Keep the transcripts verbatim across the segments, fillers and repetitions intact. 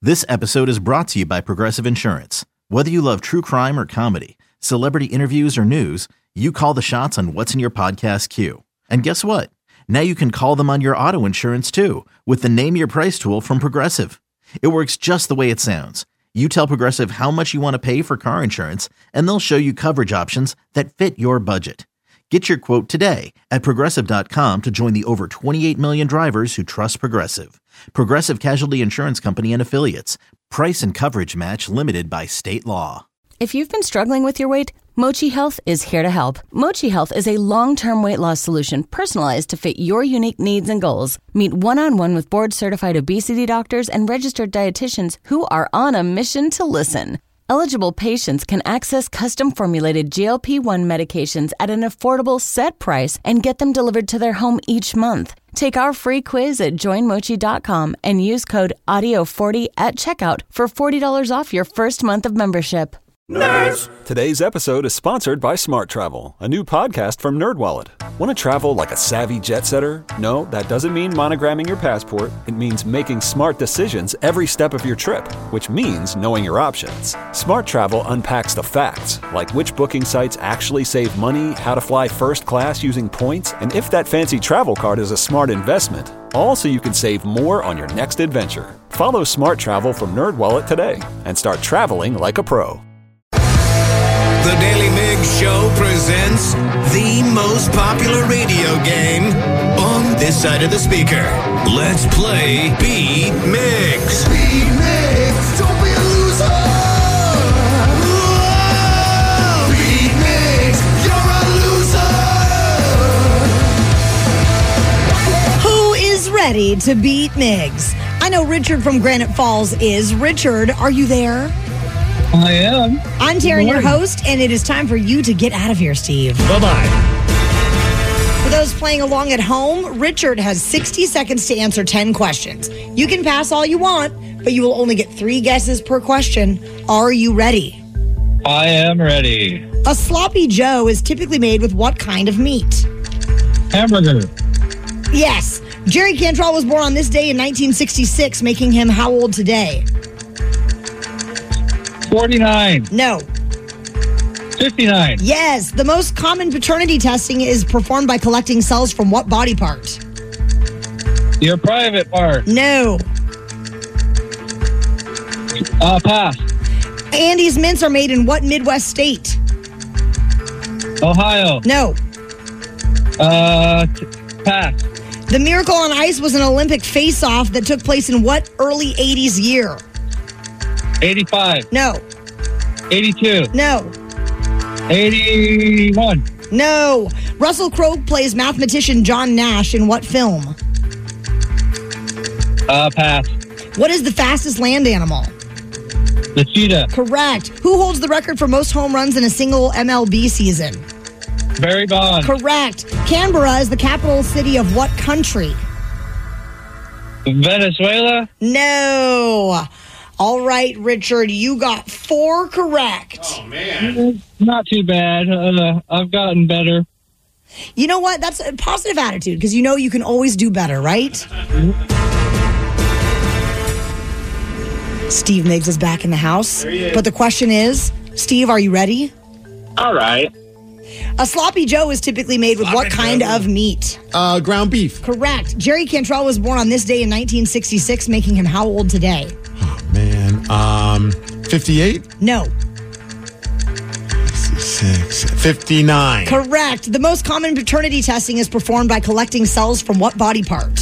This episode is brought to you by Progressive Insurance. Whether you love true crime or comedy, celebrity interviews or news, you call the shots on what's in your podcast queue. And guess what? Now you can call them on your auto insurance too with the Name Your Price tool from Progressive. It works just the way it sounds. You tell Progressive how much you want to pay for car insurance, and they'll show you coverage options that fit your budget. Get your quote today at Progressive dot com to join the over twenty-eight million drivers who trust Progressive. Progressive Casualty Insurance Company and Affiliates. Price and coverage match limited by state law. If you've been struggling with your weight, Mochi Health is here to help. Mochi Health is a long-term weight loss solution personalized to fit your unique needs and goals. Meet one-on-one with board-certified obesity doctors and registered dietitians who are on a mission to listen. Eligible patients can access custom-formulated G L P one medications at an affordable set price and get them delivered to their home each month. Take our free quiz at join mochi dot com and use code audio forty at checkout for forty dollars off your first month of membership. Nerds! Today's episode is sponsored by Smart Travel, a new podcast from NerdWallet. Want to travel like a savvy jet setter? No, that doesn't mean monogramming your passport. It means making smart decisions every step of your trip, which means knowing your options. Smart Travel unpacks the facts, like which booking sites actually save money, how to fly first class using points, and if that fancy travel card is a smart investment. All so you can save more on your next adventure. Follow Smart Travel from NerdWallet today and start traveling like a pro. The Daily Migs Show presents the most popular radio game on this side of the speaker. Let's play Beat Migs. Beat Migs, don't be a loser. Whoa! Beat Migs, you're a loser. Who is ready to beat Migs? I know Richard from Granite Falls is. Richard, are you there? I am. I'm Taryn, your host, and it is time for you to get out of here, Steve. Bye-bye. For those playing along at home, Richard has sixty seconds to answer ten questions. You can pass all you want, but you will only get three guesses per question. Are you ready? I am ready. A sloppy Joe is typically made with what kind of meat? Hamburger. Yes. Jerry Cantrell was born on this day in nineteen sixty-six, making him how old today? forty-nine. No. fifty-nine. Yes. The most common paternity testing is performed by collecting cells from what body part? Your private part. No. Uh, pass. Andes mints are made in what Midwest state? Ohio. No. Uh, t- pass. The Miracle on Ice was an Olympic face-off that took place in what early eighties year? eighty-five. No. eighty-two. No. eighty-one. No. Russell Crowe plays mathematician John Nash in what film? Uh, pass. What is the fastest land animal? The cheetah. Correct. Who holds the record for most home runs in a single M L B season? Barry Bonds. Correct. Canberra is the capital city of what country? Venezuela. No. All right, Richard, you got four correct. Oh, man. Not too bad. Uh, I've gotten better. You know what? That's a positive attitude because you know you can always do better, right? Steve Migs is back in the house. But the question is, Steve, are you ready? All right. A sloppy Joe is typically made with what kind of meat? Uh, ground beef. Correct. Jerry Cantrell was born on this day in nineteen sixty-six, making him how old today? Oh, man. Um, fifty-eight? No. sixty-six. fifty-nine. Correct. The most common paternity testing is performed by collecting cells from what body part?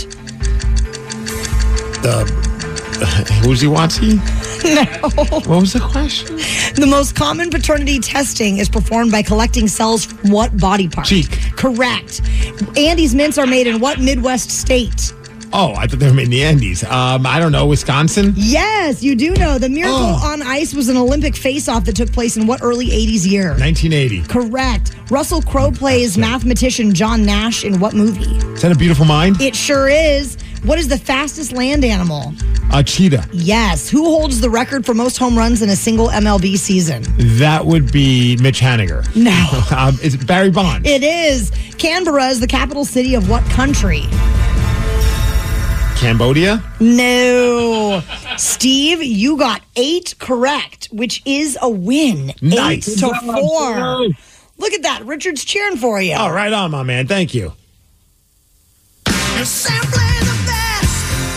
The Woozy Watsy? No. What was the question? The most common paternity testing is performed by collecting cells from what body part? Cheek. Correct. Andes mints are made in what Midwest state? Oh, I thought they were made in the Andes. Um, I don't know, Wisconsin? Yes, you do know. The Miracle Oh. on Ice was an Olympic face-off that took place in what early eighties year? nineteen eighty. Correct. Russell Crowe plays mathematician John Nash in what movie? Is that A Beautiful Mind? It sure is. What is the fastest land animal? A cheetah. Yes. Who holds the record for most home runs in a single M L B season? That would be Mitch Haniger. No. um, is it Barry Bonds? It is. Canberra is the capital city of what country? Cambodia? No. Steve, you got eight correct, which is a win. Nice. Eight to four. Look at that. Richard's cheering for you. Oh, right on, my man. Thank you. You're simply the best.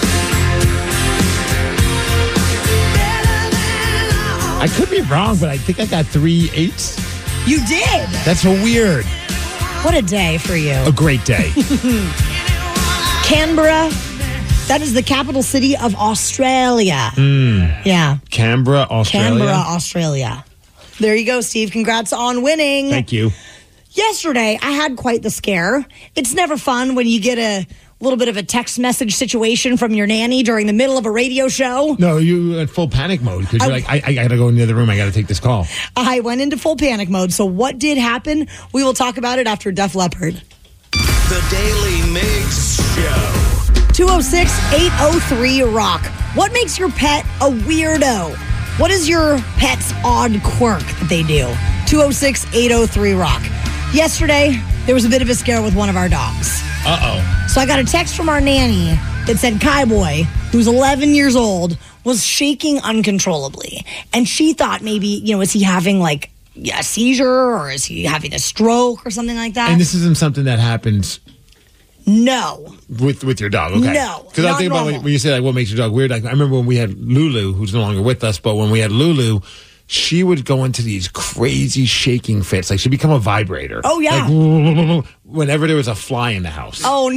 Better than all. I could be wrong, but I think I got three eights. You did. That's so weird. What a day for you. A great day. Canberra, that is the capital city of Australia. Mm. Yeah. Canberra, Australia. Canberra, Australia. There you go, Steve. Congrats on winning. Thank you. Yesterday, I had quite the scare. It's never fun when you get a little bit of a text message situation from your nanny during the middle of a radio show. No, you were in full panic mode because you're I- like, I, I got to go in the other room. I got to take this call. I went into full panic mode. So what did happen? We will talk about it after Def Leppard. The Daily Migs Show. two oh six, eight oh three, rock. What makes your pet a weirdo? What is your pet's odd quirk that they do? two oh six, eight oh three, rock. Yesterday, there was a bit of a scare with one of our dogs. Uh-oh. So I got a text from our nanny that said Kai Boy, who's eleven years old, was shaking uncontrollably. And she thought maybe, you know, is he having like a seizure or is he having a stroke or something like that? And this isn't something that happens no. with with your dog, okay? No, Because I not think about when, normal. when you say like, what makes your dog weird? Like, I remember when we had Lulu, who's no longer with us, but when we had Lulu, she would go into these crazy shaking fits. Like, she'd become a vibrator. Oh, yeah. Like, whenever there was a fly in the house. Oh,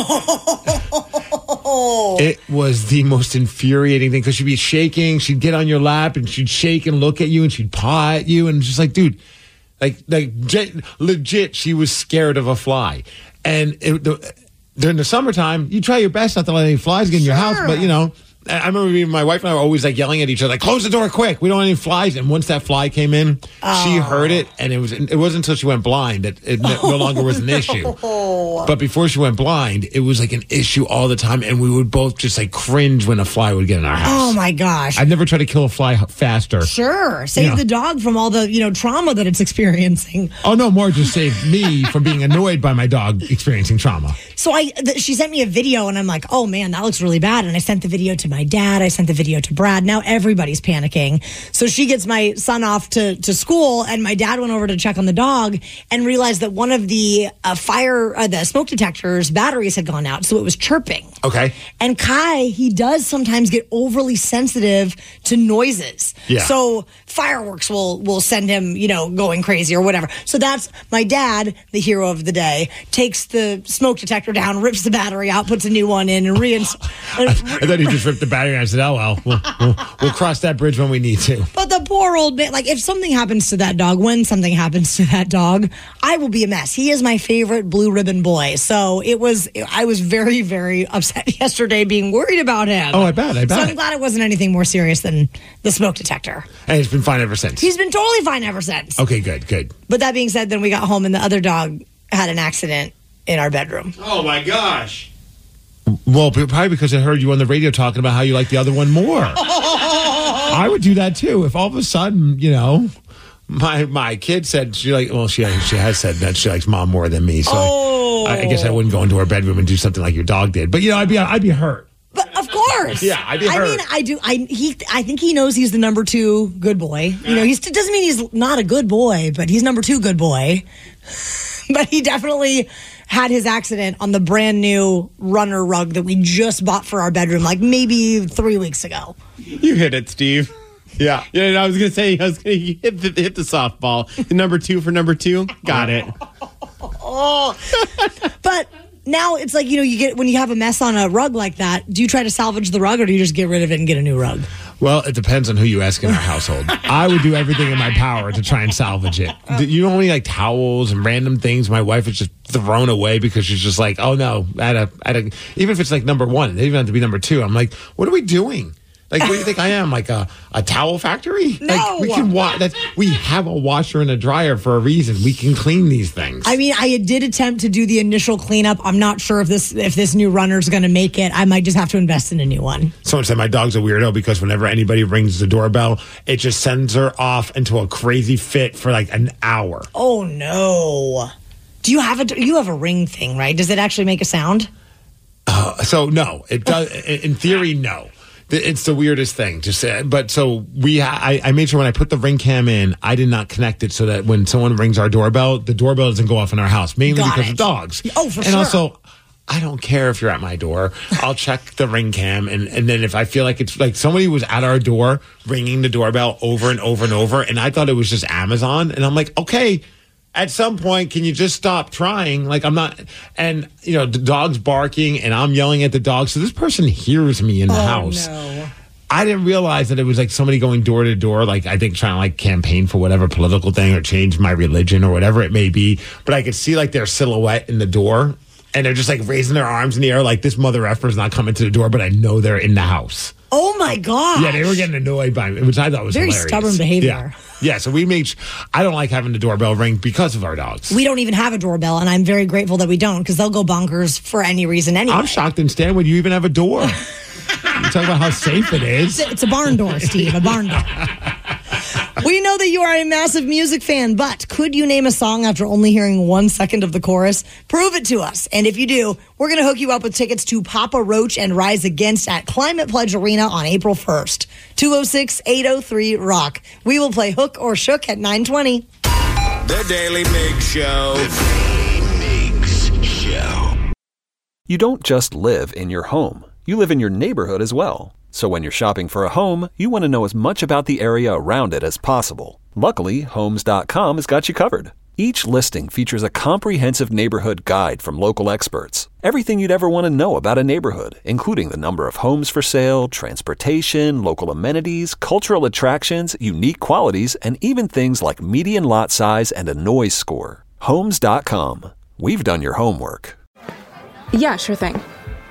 no. It was the most infuriating thing because she'd be shaking. She'd get on your lap and she'd shake and look at you and she'd paw at you. And it's just like, dude, like, like j- legit, she was scared of a fly. And it, the, during the summertime, you try your best not to let any flies get in your house. But, you know, I remember me, my wife and I were always like yelling at each other, like, close the door quick. We don't want any flies. And once that fly came in, Oh. she heard it. And it was it wasn't until she went blind that it no, no longer was an issue. But before she went blind, it was like an issue all the time. And we would both just like cringe when a fly would get in our house. Oh, my gosh. I'd never try to kill a fly h- faster. Sure. Save Yeah. the dog from all the, you know, trauma that it's experiencing. Oh, no, more just saved me from being annoyed by my dog experiencing trauma. So I, th- she sent me a video and I'm like, oh man, that looks really bad. And I sent the video to my dad. I sent the video to Brad. Now everybody's panicking. So she gets my son off to, to school and my dad went over to check on the dog and realized that one of the uh, fire, uh, the smoke detector's batteries had gone out. So it was chirping. Okay. And Kai, he does sometimes get overly sensitive to noises. Yeah. So fireworks will will send him, you know, going crazy or whatever. So that's my dad, the hero of the day, takes the smoke detector down, rips the battery out, puts a new one in, and reinst. I thought he just ripped the battery and I said, oh, well, we'll, we'll, we'll cross that bridge when we need to. But the poor old man, like if something happens to that dog, when something happens to that dog, I will be a mess. He is my favorite blue ribbon boy. So it was, I was very, very upset yesterday being worried about him. Oh, I bet, I bet. So I'm glad it wasn't anything more serious than the smoke detector. And it's been fine ever since. He's been totally fine ever since. Okay, good, good. But that being said, then we got home and the other dog had an accident in our bedroom. Oh, my gosh. Well, probably because I heard you on the radio talking about how you like the other one more. I would do that too. If all of a sudden, you know, my my kid said she like, well, she she has said that she likes mom more than me. So Oh. I, I guess I wouldn't go into her bedroom and do something like your dog did. But you know, I'd be I'd be hurt. But of course, Yeah, I'd be I hurt. mean, I do. I he. I think he knows he's the number two good boy. You know, he's doesn't mean he's not a good boy, but he's number two good boy. But he definitely had his accident on the brand new runner rug that we just bought for our bedroom, like maybe three weeks ago. You hit it, Steve. Yeah. Yeah, and I was gonna say I was gonna hit the, hit the softball. The number two for number two. Got it. Oh, but now it's like, you know, you get when you have a mess on a rug like that. Do you try to salvage the rug, or do you just get rid of it and get a new rug? Well, it depends on who you ask in our household. I would do everything in my power to try and salvage it. You know how many like towels and random things my wife has just thrown away because she's just like, oh no, at a at a even if it's like number one, it doesn't even have to be number two. I'm like, what are we doing? Like, what do you think I am? Like a, a towel factory? No. Like, we can wa- that's, we have a washer and a dryer for a reason. We can clean these things. I mean, I did attempt to do the initial cleanup. I'm not sure if this if this new runner's going to make it. I might just have to invest in a new one. Someone said my dog's a weirdo because whenever anybody rings the doorbell, it just sends her off into a crazy fit for like an hour. Oh no! Do you have a you have a ring thing, right? Does it actually make a sound? Uh, so no, it does. In theory, no. It's the weirdest thing. Just uh, but so we. Ha- I, I made sure when I put the Ring Cam in, I did not connect it so that when someone rings our doorbell, the doorbell doesn't go off in our house, mainly Got because it. of dogs. Oh, for and sure. And also, I don't care if you're at my door. I'll check the Ring Cam, and, and then if I feel like it's like somebody was at our door ringing the doorbell over and over and over, and I thought it was just Amazon, and I'm like, okay. At some point, can you just stop trying? Like, I'm not, and, you know, the dog's barking and I'm yelling at the dog. So this person hears me in the oh, house. No. I didn't realize that it was like somebody going door to door, like I think trying to like campaign for whatever political thing or change my religion or whatever it may be. But I could see like their silhouette in the door and they're just like raising their arms in the air like this mother effer is not coming to the door, but I know they're in the house. Oh my God. Yeah, they were getting annoyed by me, which I thought was Very hilarious. stubborn behavior. Yeah. yeah, so we made, I don't like having the doorbell ring because of our dogs. We don't even have a doorbell, and I'm very grateful that we don't because they'll go bonkers for any reason anyway. I'm shocked and Stan, when you even have a door. You talk about how safe it is. It's, it's a barn door, Steve, a barn door. We know that you are a massive music fan, but could you name a song after only hearing one second of the chorus? Prove it to us. And if you do, we're going to hook you up with tickets to Papa Roach and Rise Against at Climate Pledge Arena on April first. two oh six, eight oh three, ROCK. We will play Hook or Shook at nine twenty. The Daily Mig Show. The Daily Migs Show. You don't just live in your home. You live in your neighborhood as well. So when you're shopping for a home, you want to know as much about the area around it as possible. Luckily, Homes dot com has got you covered. Each listing features a comprehensive neighborhood guide from local experts. Everything you'd ever want to know about a neighborhood, including the number of homes for sale, transportation, local amenities, cultural attractions, unique qualities, and even things like median lot size and a noise score. Homes dot com. We've done your homework. Yeah, sure thing.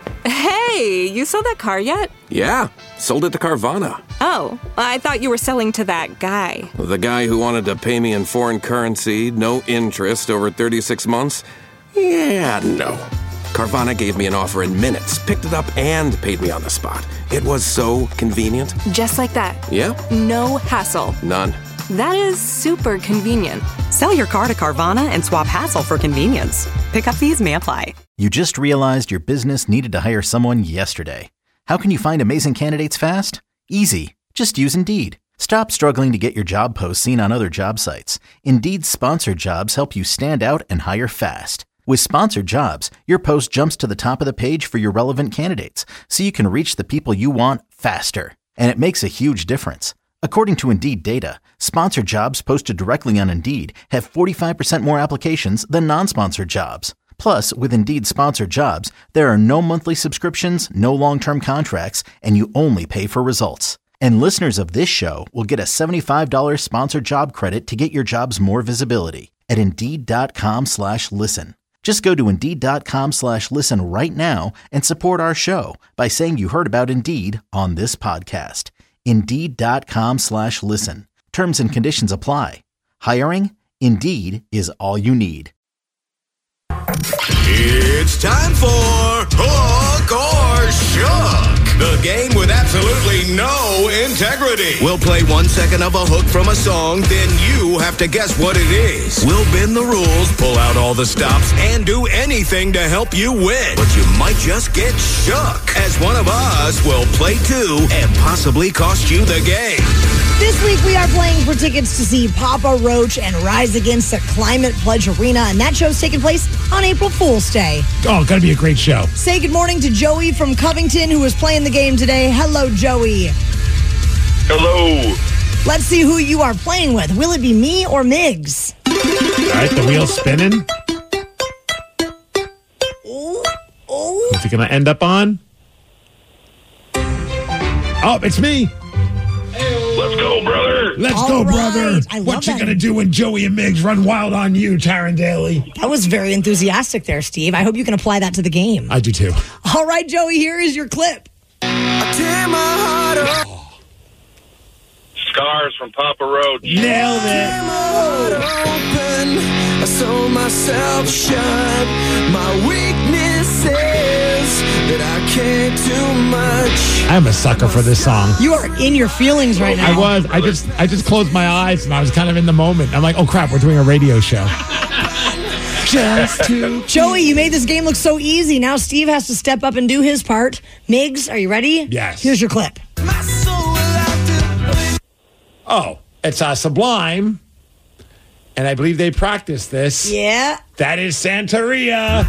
Hey, you sold that car yet? Yeah, sold it to Carvana. Oh, I thought you were selling to that guy. The guy who wanted to pay me in foreign currency, no interest, over thirty-six months? Yeah, no. Carvana gave me an offer in minutes, picked it up, and paid me on the spot. It was so convenient. Just like that. Yeah? No hassle. None. That is super convenient. Sell your car to Carvana and swap hassle for convenience. Pickup fees may apply. You just realized your business needed to hire someone yesterday. How can you find amazing candidates fast? Easy. Just use Indeed. Stop struggling to get your job posts seen on other job sites. Indeed's sponsored jobs help you stand out and hire fast. With sponsored jobs, your post jumps to the top of the page for your relevant candidates, so you can reach the people you want faster. And it makes a huge difference. According to Indeed data, sponsored jobs posted directly on Indeed have forty-five percent more applications than non-sponsored jobs. Plus, with Indeed sponsored jobs, there are no monthly subscriptions, no long-term contracts, and you only pay for results. And listeners of this show will get a seventy-five dollars sponsored job credit to get your jobs more visibility at Indeed.com slash listen. Just go to Indeed.com slash listen right now and support our show by saying you heard about Indeed on this podcast. Indeed.com slash listen. Terms and conditions apply. Hiring? Indeed is all you need. It's time for Hook or Shook, the game with absolutely no integrity. We'll play one second of a hook from a song, then you have to guess what it is. We'll bend the rules, pull out all the stops, and do anything to help you win. But you might just get shook, as one of us will play too and possibly cost you the game. This week we are playing for tickets to see Papa Roach and Rise Against at Climate Pledge Arena, and that show's taking place on April Fool's Day. Oh, gotta be a great show. Say good morning to Joey from Covington, who is playing the game today. Hello, Joey. Hello. Let's see who you are playing with. Will it be me or Migs? All right, the wheel's spinning. Ooh, ooh. What's it gonna end up on? Oh, it's me. Let's go, brother. Let's All go, right. brother. I love What you that. gonna do when Joey and Migs run wild on you, Taryn Daly? That was very enthusiastic there, Steve. I hope you can apply that to the game. I do too. All right, Joey, here is your clip. Scars from Papa Roach. Nailed it. I sold myself shut. My weakness is that I care too much. I'm a sucker for this song. You are in your feelings right now. I was. I just. I just closed my eyes and I was kind of in the moment. I'm like, oh crap, we're doing a radio show. Just to Joey, you made this game look so easy. Now Steve has to step up and do his part. Migs, are you ready? Yes. Here's your clip. Oh, it's uh, Sublime. And I believe they practiced this. Yeah. That is Santeria.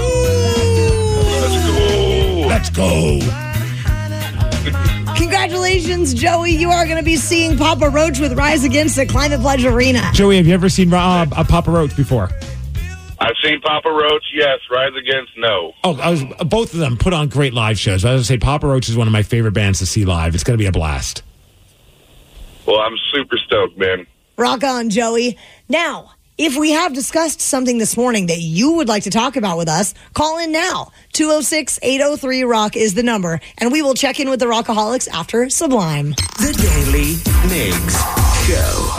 Let's go. Let's go. Congratulations, Joey. You are going to be seeing Papa Roach with Rise Against at Climate Pledge Arena. Joey, have you ever seen uh, a Papa Roach before? I've seen Papa Roach, yes. Rise Against, no. Oh, I was both of them put on great live shows. I was going to say Papa Roach is one of my favorite bands to see live. It's going to be a blast. Well, I'm super stoked, man. Rock on, Joey. Now, if we have discussed something this morning that you would like to talk about with us, call in now. two oh six, eight oh three, ROCK is the number, and we will check in with the Rockaholics after Sublime. The Daily Migs Show.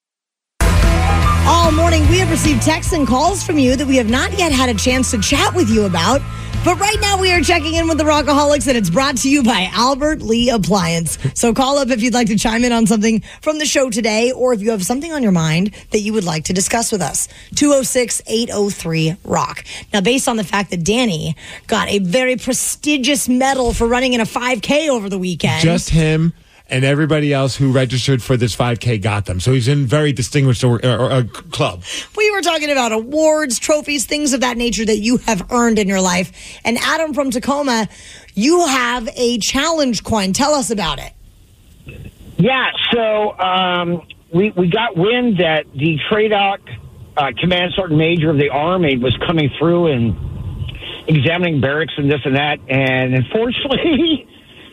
All morning, we have received texts and calls from you that we have not yet had a chance to chat with you about. But right now, we are checking in with the Rockaholics, and it's brought to you by Albert Lee Appliance. So call up if you'd like to chime in on something from the show today, or if you have something on your mind that you would like to discuss with us. two oh six, eight oh three, ROCK. Now, based on the fact that Danny got a very prestigious medal for running in a five K over the weekend. Just him and everybody else who registered for this five K got them. So he's in very distinguished or, or, or, club. We were talking about awards, trophies, things of that nature that you have earned in your life. And Adam from Tacoma, you have a challenge coin. Tell us about it. Yeah, so um, we, we got wind that the TRADOC uh, Command Sergeant Major of the Army was coming through and examining barracks and this and that. And unfortunately,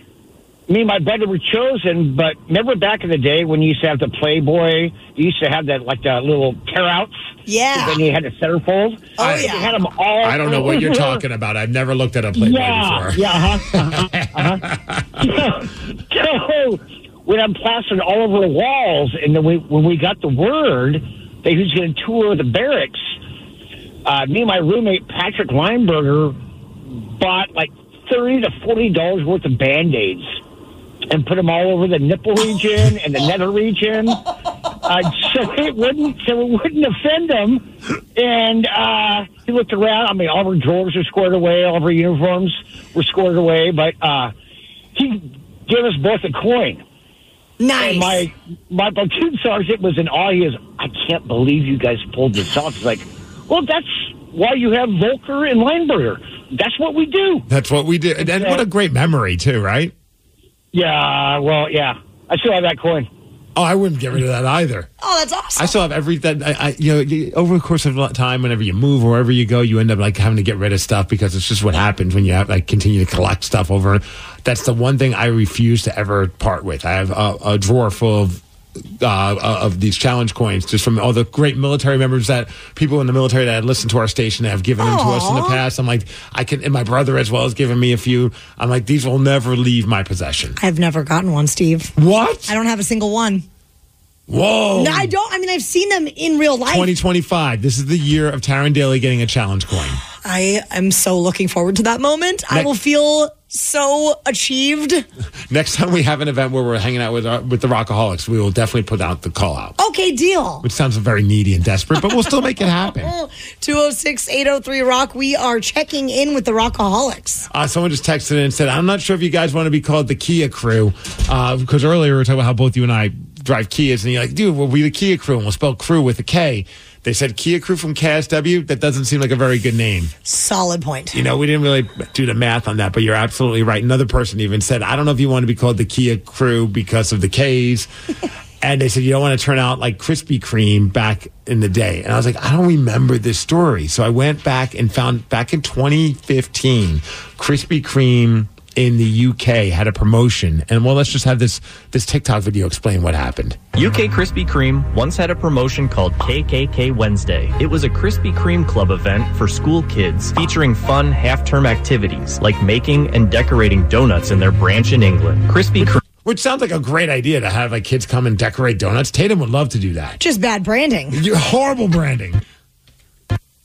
me and my brother were chosen, but remember back in the day when you used to have the Playboy, you used to have that, like, the little tear-outs? Yeah. Then you had a centerfold? Oh, I, yeah. They had them all I don't know what you're talking about. I've never looked at a Playboy yeah, before. Yeah, uh-huh, uh-huh, uh-huh. So, so, when I'm plastered all over the walls, and then we, when we got the word that he was going to tour the barracks, uh, me and my roommate, Patrick Lineberger, bought, like, thirty to forty dollars worth of Band-Aids and put them all over the nipple region and the nether region, uh, so it wouldn't so it wouldn't offend him. And uh, he looked around. I mean, all of our drawers were squared away, all of our uniforms were squared away. But uh, he gave us both a coin. Nice. And my my platoon sergeant was in awe. He goes, "I can't believe you guys pulled this off." He's like, "Well, that's why you have Volker and Lineberger. That's what we do." That's what we did. And, and what a great memory, too, right? Yeah, well, yeah. I still have that coin. Oh, I wouldn't get rid of that either. Oh, that's awesome. I still have everything. I, I, you know, you- over the course of time, whenever you move or wherever you go, you end up like having to get rid of stuff because it's just what happens when you have like continue to collect stuff over. That's the one thing I refuse to ever part with. I have a, a drawer full of uh, of these challenge coins, just from all the great military members that people in the military that had listened to our station that have given them to us in the Aw. past. I'm like, I can, and my brother as well has given me a few. I'm like, these will never leave my possession. I've never gotten one, Steve. What? I don't have a single one. Whoa. No, I don't. I mean, I've seen them in real life. twenty twenty-five. This is the year of Taryn Daly getting a challenge coin. I am so looking forward to that moment. I Next- will feel so achieved. Next time we have an event where we're hanging out with our, with the Rockaholics, we will definitely put out the call out, Okay, deal. which sounds very needy and desperate, but we'll still make it happen. two oh six, eight oh three, ROCK. We are checking in with the Rockaholics. Uh, someone just texted in and said, I'm not sure if you guys want to be called the Kia crew, uh, because earlier we were talking about how both you and I drive Kias, and you're like, dude, we'll be the Kia crew, and we'll spell crew with a K. They said Kia crew from K S W. That doesn't seem like a very good name. Solid point. You know, we didn't really do the math on that, but you're absolutely right. Another person even said, I don't know if you want to be called the Kia crew because of the K's. And they said, you don't want to turn out like Krispy Kreme back in the day. And I was like, I don't remember this story. So I went back and found back in twenty fifteen, Krispy Kreme in the U K had a promotion. And well, let's just have this this TikTok video explain what happened. U K Krispy Kreme once had a promotion called K K K Wednesday. It was a Krispy Kreme club event for school kids featuring fun half-term activities like making and decorating donuts in their branch in England. Krispy Kreme. Which sounds like a great idea to have like kids come and decorate donuts. Tatum would love to do that. Just bad branding. You're horrible branding.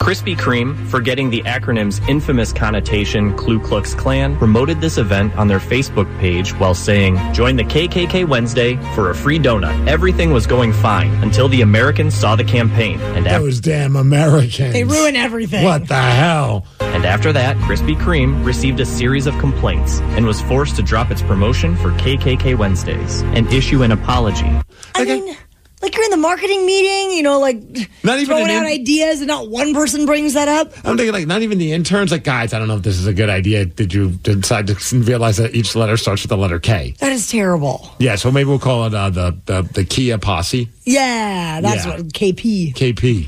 Krispy Kreme, forgetting the acronym's infamous connotation Ku Klux Klan, promoted this event on their Facebook page while saying, "Join the K K K Wednesday for a free donut." Everything was going fine until the Americans saw the campaign. And after Those damn Americans. They ruin everything. What the hell? And after that, Krispy Kreme received a series of complaints and was forced to drop its promotion for K K K Wednesdays and issue an apology. I mean, like you're in the marketing meeting, you know, like Not even throwing an out in- ideas and not one person brings that up. I'm thinking, like, not even the interns. Like, guys, I don't know if this is a good idea. Did you decide to realize that each letter starts with the letter K? That is terrible. Yeah, so maybe we'll call it uh, the, the the Kia Posse. Yeah, that's Yeah. what K P. K P.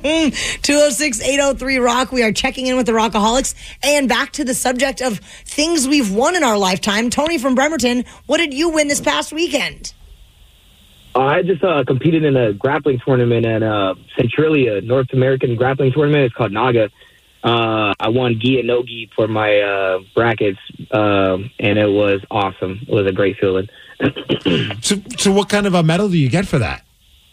two oh six, eight oh three, rock. We are checking in with the Rockaholics. And back to the subject of things we've won in our lifetime. Tony from Bremerton, what did you win this past weekend? Uh, I just uh, competed in a grappling tournament at uh, Centralia, North American grappling tournament. It's called Naga. Uh, I won gi and no gi for my uh, brackets, um, and it was awesome. It was a great feeling. so, so what kind of a medal do you get for that?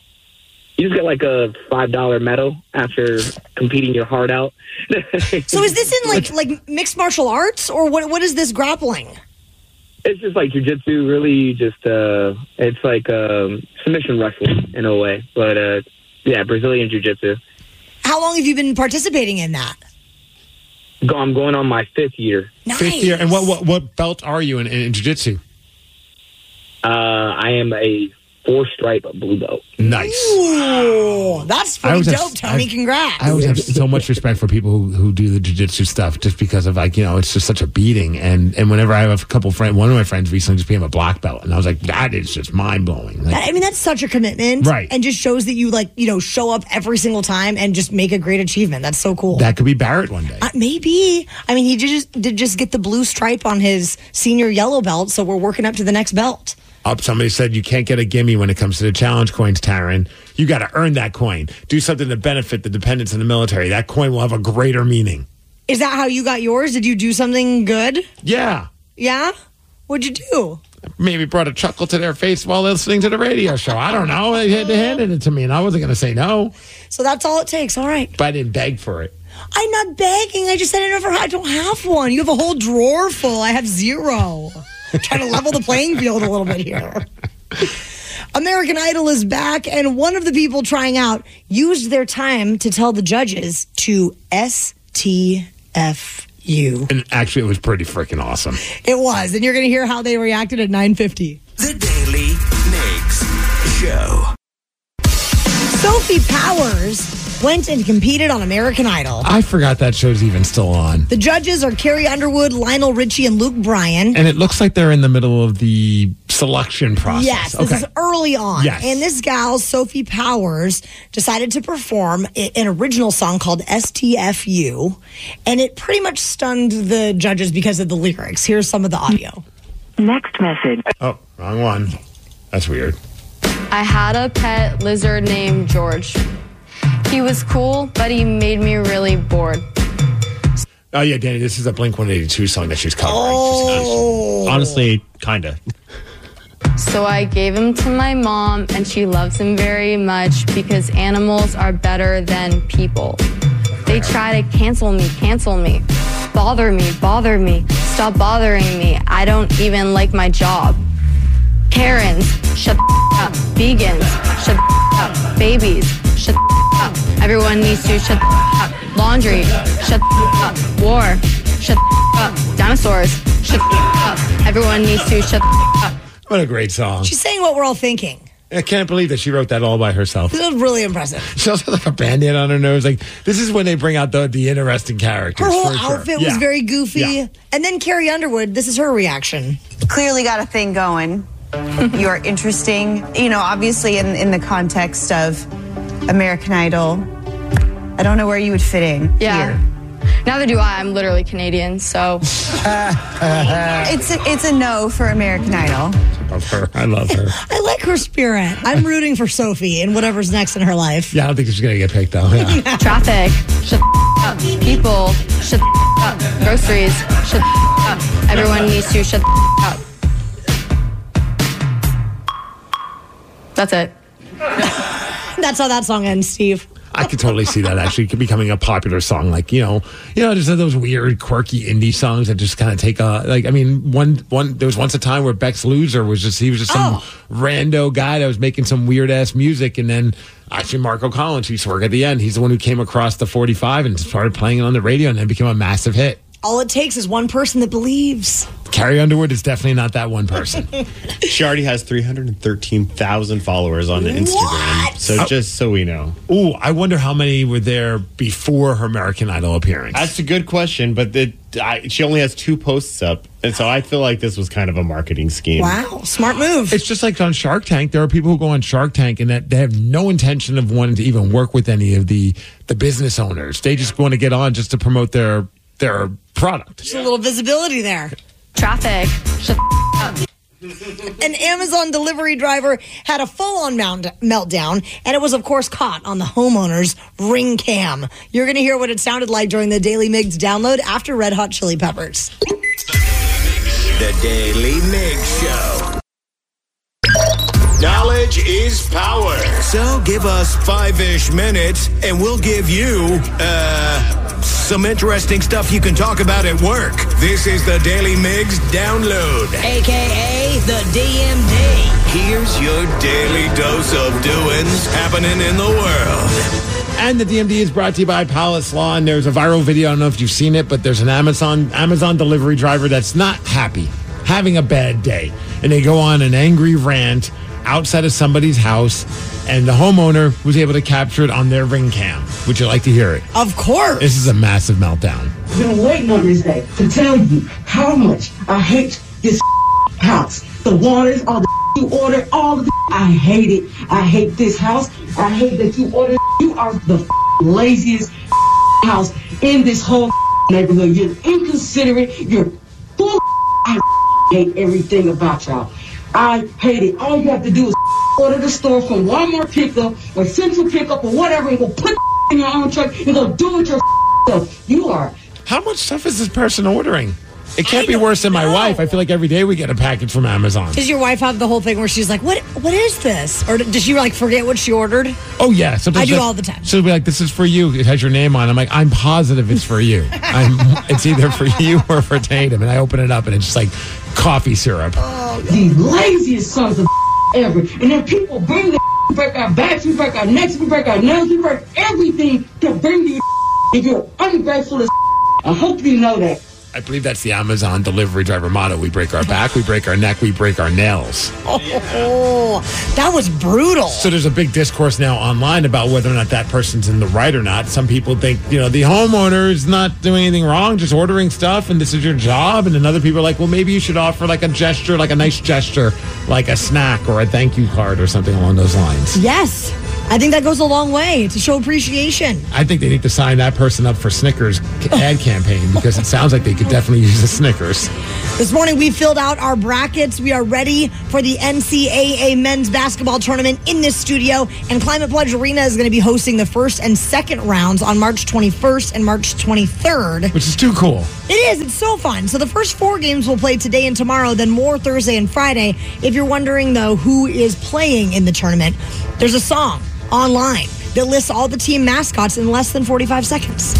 You just get like a five dollar medal after competing your heart out. So is this in like like mixed martial arts, or what? What is this grappling? It's just like jiu-jitsu, really just, uh, it's like um, submission wrestling in a way. But, uh, yeah, Brazilian jiu-jitsu. How long have you been participating in that? Go, I'm going on my fifth year. Nice. Fifth year. And what, what, what belt are you in, in jiu-jitsu? Uh, I am a four-stripe blue belt. Nice. Ooh, that's I pretty always have- dope, Tony. I've- Congrats. I always have so much respect for people who, who do the jiu-jitsu stuff just because of, like, you know, it's just such a beating. And and whenever I have a couple friends, one of my friends recently just became a black belt. And I was like, that is just mind-blowing. Like, I mean, that's such a commitment. Right. And just shows that you, like, you know, show up every single time and just make a great achievement. That's so cool. that could be Barrett one day. Uh, maybe. I mean, he did just, did just get the blue stripe on his senior yellow belt, so we're working up to the next belt. Up, somebody said you can't get a gimme when it comes to the challenge coins, Taryn. You got to earn that coin. Do something to benefit the dependents in the military. That coin will have a greater meaning. Is that how you got yours? Did you do something good? Yeah. Yeah? What'd you do? Maybe brought a chuckle to their face while listening to the radio show. I don't know. They had- they handed it to me, and I wasn't going to say no. So that's all it takes. All right. But I didn't beg for it. I'm not begging. I just said I never. I don't have one. You have a whole drawer full. I have zero. Trying to level the playing field a little bit here. American Idol is back, and one of the people trying out used their time to tell the judges to S T F U. And actually, it was pretty freaking awesome. It was, and you're going to hear how they reacted at nine fifty. The Daily Migs Show. Sophie Powers went and competed on American Idol. I forgot that show's even still on. The judges are Carrie Underwood, Lionel Richie, and Luke Bryan. And it looks like they're in the middle of the selection process. Yes, this Okay. is early on. Yes. And this gal, Sophie Powers, decided to perform i- an original song called S T F U. And it pretty much stunned the judges because of the lyrics. Here's some of the audio. Next message. Oh, wrong one. That's weird. I had a pet lizard named George. He was cool, but he made me really bored. Oh, yeah, Danny, this is a Blink one eighty-two song that she's covering. Oh. Honestly, kind of. So I gave him to my mom, and she loves him very much because animals are better than people. They try to cancel me, cancel me, bother me, bother me, stop bothering me. I don't even like my job. Karens, shut the up. Vegans, shut the up. Babies, shut the up. Everyone needs to shut the up. Laundry, shut the up. War, shut the up. Dinosaurs, shut the up. Everyone needs to shut the up. What a great song. She's saying what we're all thinking. I can't believe that she wrote that all by herself. This is really impressive. She also has like a band-aid on her nose. Like, this is when they bring out the, the interesting characters. Her whole for sure. outfit Yeah. was very goofy. Yeah. And then Carrie Underwood, this is her reaction. Clearly got a thing going. You are interesting, you know, obviously in, in the context of American Idol. I don't know where you would fit in Yeah. here. Neither do I. I'm literally Canadian, so. It's a, it's a no for American Idol. I love her. I love her. I like her spirit. I'm rooting for Sophie and whatever's next in her life. Yeah, I don't think she's going to get picked, though. Yeah. Traffic, shut the up. People, shut the up. Groceries, shut the up. Everyone needs to shut the up. That's it. That's how that song ends, Steve. I could totally see that actually becoming a popular song. Like, you know, you know, just those weird, quirky indie songs that just kind of take a, like, I mean, one, one, there was once a time where Bex Loser was just, he was just some Oh. rando guy that was making some weird ass music. And then actually Marco Collins, who used to work at the end, he's the one who came across the forty-five and started playing it on the radio and then became a massive hit. All it takes is one person that believes. Carrie Underwood is definitely not that one person. She already has three hundred thirteen thousand followers on Instagram. What? So Oh. just so we know. Ooh, I wonder how many were there before her American Idol appearance. That's a good question, but the, I, she only has two posts up. And so I feel like this was kind of a marketing scheme. Wow, smart move. It's just like on Shark Tank. There are people who go on Shark Tank and that they have no intention of wanting to even work with any of the, the business owners. They just want to get on just to promote their their product. Just a little visibility there. Traffic. Shut the up. An Amazon delivery driver had a full-on mount- meltdown, and it was, of course, caught on the homeowner's Ring Cam. You're going to hear what it sounded like during the Daily Migs download after Red Hot Chili Peppers. The Daily Mig Show. Knowledge is power. So give us five-ish minutes, and we'll give you, uh... some interesting stuff you can talk about at work. This is the Daily Migs Download. A K A the D M D. Here's your daily dose of doings happening in the world. And the D M D is brought to you by Palace Law. And there's a viral video. I don't know if you've seen it, but there's an Amazon Amazon delivery driver that's not happy, having a bad day. And they go on an angry rant outside of somebody's house, and the homeowner was able to capture it on their Ring Cam. Would you like to hear it? Of course. This is a massive meltdown. I've been waiting on this day to tell you how much I hate this house. The waters, all the you order, all of the I hate it. I hate this house. I hate that you ordered. You are the laziest house in this whole neighborhood. You're inconsiderate. You're full. I hate everything about y'all. I hate it. All you have to do is order the store from Walmart pickup or Central pickup or whatever and go put in your own truck and go do it yourself. You are. How much stuff is this person ordering? It can't be worse than my wife. I feel like every day we get a package from Amazon. Does your wife have the whole thing where she's like, what What is this? Or does she like forget what she ordered? Oh, yeah. Sometimes I do like- all the time. She'll be like, this is for you. It has your name on it. I'm like, I'm positive it's for you. I'm, it's either for you or for Tatum. And I open it up and it's just like coffee syrup. The laziest sons of ever. And then people bring the break our backs, we break our necks, we break our nails, we break everything to bring you and you're ungrateful as I hope you know that. I believe that's the Amazon delivery driver motto. We break our back, we break our neck, we break our nails. Oh, that was brutal. So there's a big discourse now online about whether or not that person's in the right or not. Some people think, you know, the homeowner is not doing anything wrong, just ordering stuff, and this is your job. And then other people are like, well, maybe you should offer like a gesture, like a nice gesture, like a snack or a thank you card or something along those lines. Yes. I think that goes a long way to show appreciation. I think they need to sign that person up for Snickers ad campaign because it sounds like they could definitely use a Snickers. This morning, we filled out our brackets. We are ready for the N C double A men's basketball tournament in this studio. And Climate Pledge Arena is going to be hosting the first and second rounds on March twenty-first and March twenty-third. Which is too cool. It is. It's so fun. So the first four games will play today and tomorrow, then more Thursday and Friday. If you're wondering, though, who is playing in the tournament, there's a song online that lists all the team mascots in less than forty-five seconds.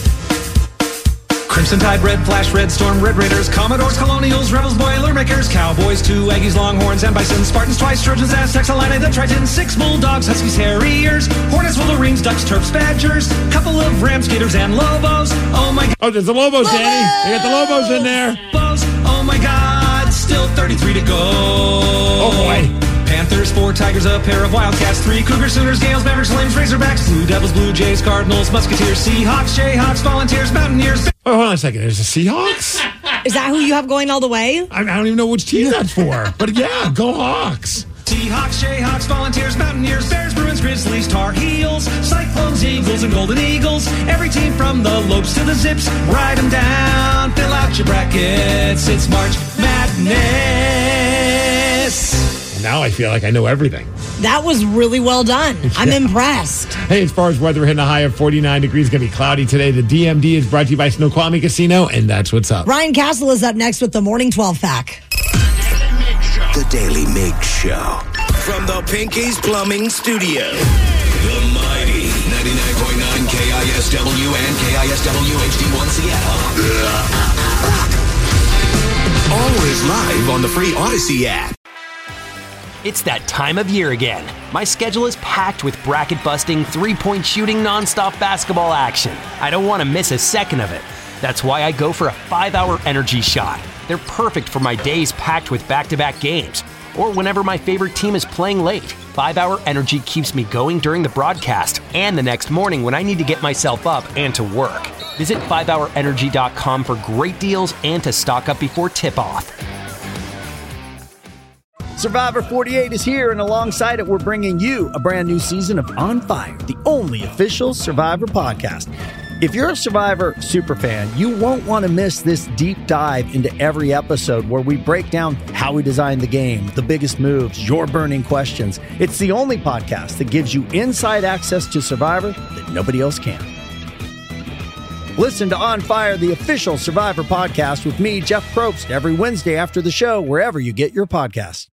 Crimson Tide, Red Flash, Red Storm, Red Raiders, Commodores, Colonials, Rebels, Boilermakers, Cowboys, two Aggies, Longhorns, and Bison, Spartans, twice, Trojans, Aztecs, Illini, the Tritons, six Bulldogs, Huskies, Harriers, Hornets, Wolverines, Ducks, Terps, Badgers, couple of Rams, Gators, and Lobos. Oh my God. Oh, there's the Lobos, Danny. They got the Lobos in there. Lobos. Oh my God. Still thirty-three to go. Oh boy. Panthers, four Tigers, a pair of Wildcats, three Cougars, Sooners, Gales, Mavericks, Flames, Razorbacks, Blue Devils, Blue Jays, Cardinals, Musketeers, Seahawks, Jayhawks, Volunteers, Mountaineers. Oh, hold on a second. There's the Seahawks? Is that who you have going all the way? I, I don't even know which team that's for. But yeah, go Hawks. Seahawks, Jayhawks, Volunteers, Mountaineers, Bears, Bruins, Grizzlies, Tar Heels, Cyclones, Eagles, and Golden Eagles. Every team from the Lopes to the Zips. Write them down, fill out your brackets. It's March Madness. Now I feel like I know everything. That was really well done. I'm Yeah. impressed. Hey, as far as weather, we're hitting a high of forty-nine degrees. Going to be cloudy today. The D M D is brought to you by Snoqualmie Casino, and that's what's up. Ryan Castle is up next with the Morning twelve pack. The Daily Mig Show. From the Pinky's Plumbing Studio. The mighty ninety-nine point nine K I S W and K I S W H D one Seattle. Always live on the free Odyssey app. It's that time of year again. My schedule is packed with bracket-busting, three-point shooting, nonstop basketball action. I don't want to miss a second of it. That's why I go for a five-hour energy shot. They're perfect for my days packed with back-to-back games, or whenever my favorite team is playing late. five-hour energy keeps me going during the broadcast and the next morning when I need to get myself up and to work. Visit five hour energy dot com for great deals and to stock up before tip-off. Survivor forty-eight is here, and alongside it, we're bringing you a brand new season of On Fire, the only official Survivor podcast. If you're a Survivor superfan, you won't want to miss this deep dive into every episode where we break down how we designed the game, the biggest moves, your burning questions. It's the only podcast that gives you inside access to Survivor that nobody else can. Listen to On Fire, the official Survivor podcast with me, Jeff Probst, every Wednesday after the show, wherever you get your podcasts.